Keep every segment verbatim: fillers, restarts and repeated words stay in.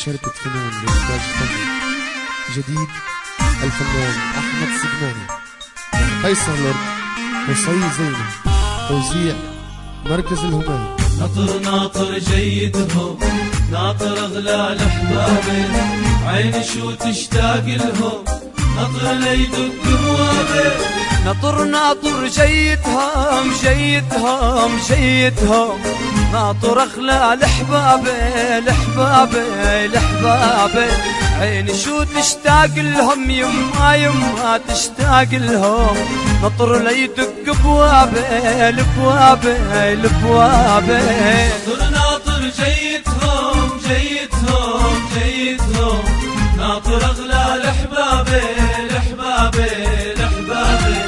شربة فنون لإنتاج فني جديد الفنان أحمد سجناني، قيصر لورد، قصي زينة، توزيع مركز الهمام. ناطر ناطر جيدهم، ناطر أغلى الأحباب، عيني شو تشتاق لهم، ناطر ليدق بوابه. ناطر ناطر جيدهم جيدهم جيدهم، ناطر أغلى الأحباب الأحباب الأحباب، عيني شو تشتاق لهم، يما يما تشتاق لهم، ناطر ليدق بوابه البوابه البوابه. ناطر ناطر جيدهم جيدهم جيدهم، ناطر أغلى الأحباب الأحباب الأحباب.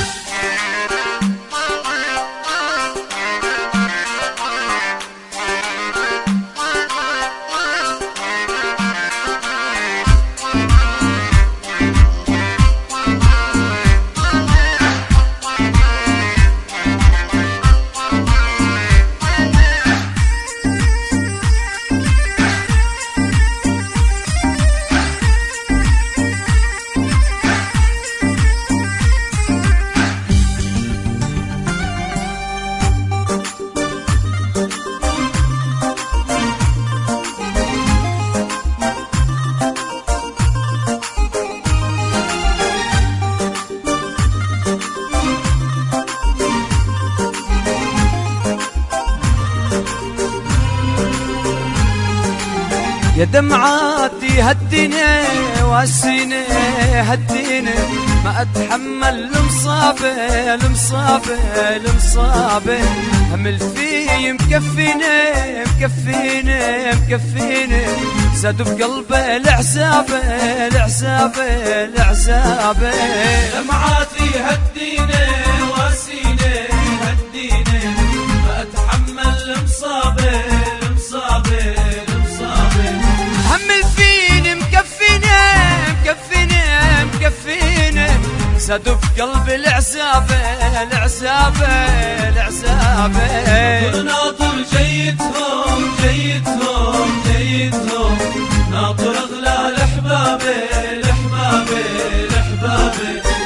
يا دمعاتي هديني واسيني هديني، ما اتحمل المصابة المصابة المصابة، همل فيه مكفيني مكفيني مكفيني، زاد بقلبي العزابة العزابة العزابة. دمعاتي هديني واسيني هديني، ما اتحمل المصابة المصابة المصابة، همل فيني مكفيني مكفيني مكفيني، زادوا بقلبي العزابة العزابة العزابة. ناطر ناطر جيدهم جيدهم جيدهم، ناطر أغلى الأحباب الأحباب الأحباب.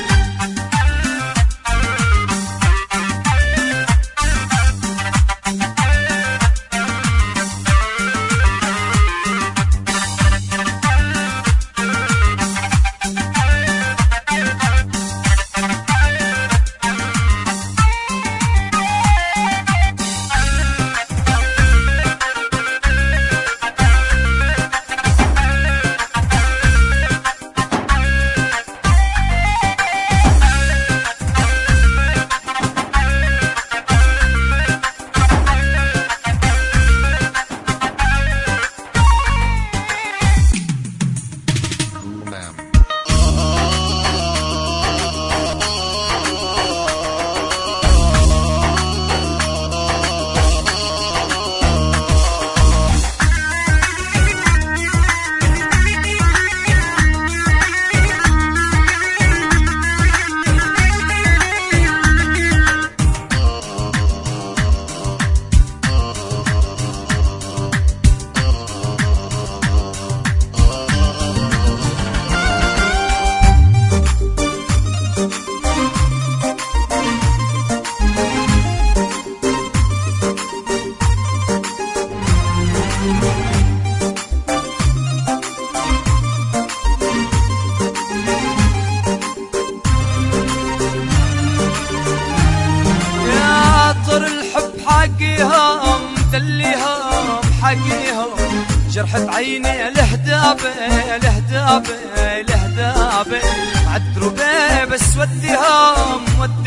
حقيهم دليهم حقيهم، جرحت عيني الهدابة الهدابة الهدابة، عالدروبة بس وديهم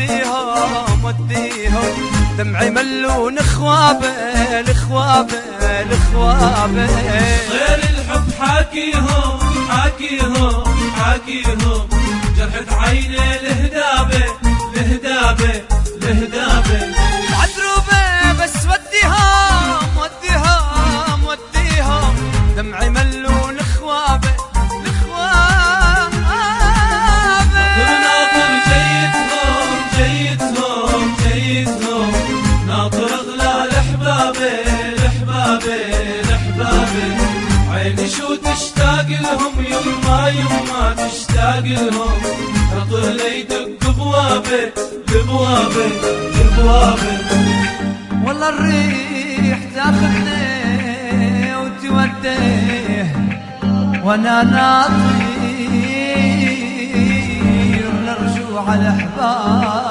وديهم وديهم، دمعي ملون اخوابه الاخوابه الاخوابه. غير الحب حاكيهم حاكيهم حاكيهم، جرحت عيني الهدابة الهدابة الهدابة، بس وديهم وديهم وديهم، دمعي ملون اخوابه الاخوابه. ناطر ناطر جيدهم جيدهم جيدهم، ناطر اغلى الاحباب الاحباب الاحباب، عيني شو تشتاق لهم يما يما تشتاق لهم رطل يدق بوابه بوابه بوابه والله الريح تاخذني وتوديه وانا ناطير لرجوع الاحباب